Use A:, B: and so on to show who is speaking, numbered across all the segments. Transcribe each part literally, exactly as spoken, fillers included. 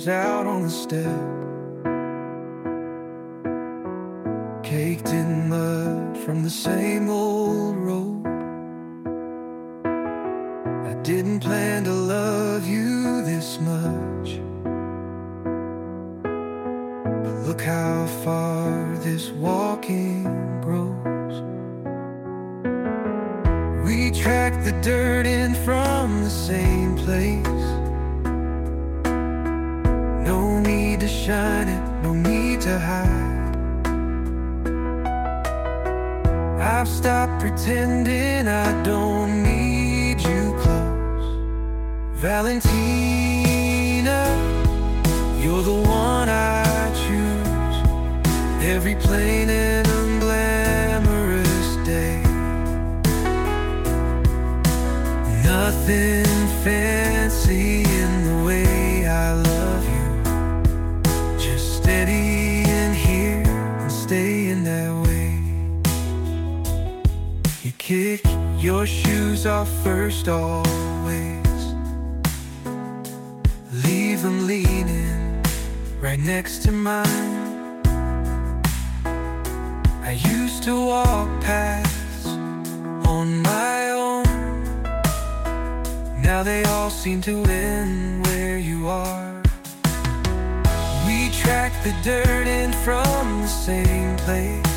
A: arms out on the step, caked in mud from the same old road. I didn't plan to love you this much, but look how far this walking grows. We tracked the dirt in from the same place. No need to shine it, no need to hide. I've stopped pretending I don't need you close. Valentina, you're the one I choose. Every plain and unglamorous day. Nothing fancy in the way I love you. Just steady in here and stay in that way. You kick your shoes off first always. Leave them leaning right next to mine. I used to walk past on my own. Now they all seem to end where you are. We track the dirt in from the same place.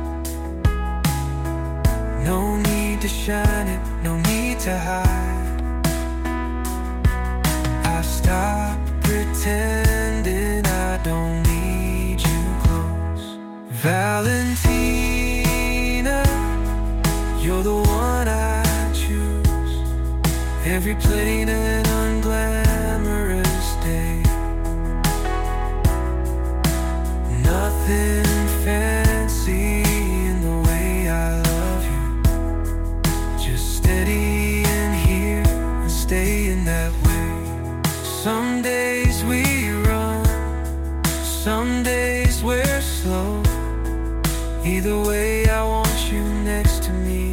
A: No need to shine it, no need to hide. I stopped pretending I don't need you close. Valentina, you're the one I choose. Every plain and unglamorous day. Nothing fancy in the way I love you. Just steady in here and stay in that way. Some days we run, some days we're slow. Either way I want you next to me.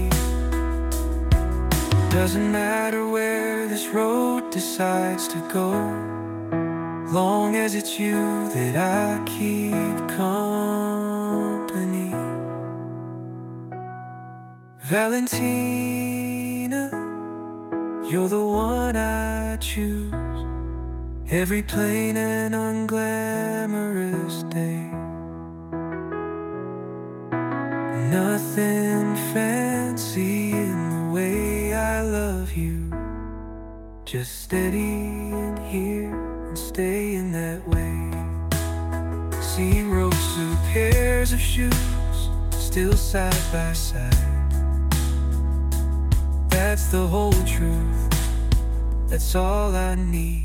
A: Doesn't matter where this road decides to go, long as it's you that I keep company. Valentina, you're the one I choose. Every plain and unglamorous day. Nothing fancy in the way I love you. Just steady in here and stay in that way. See rows of pairs of shoes still side by side. That's the whole truth, that's all I need.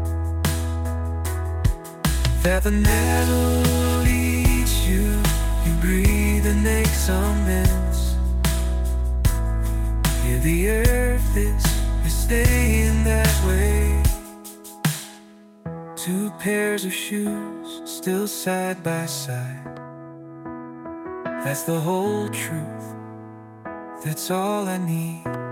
A: That the nettle eats you, you breathe and aches immense. Yeah, the earth is, is staying that way. Two pairs of shoes still side by side. That's the whole truth, that's all I need.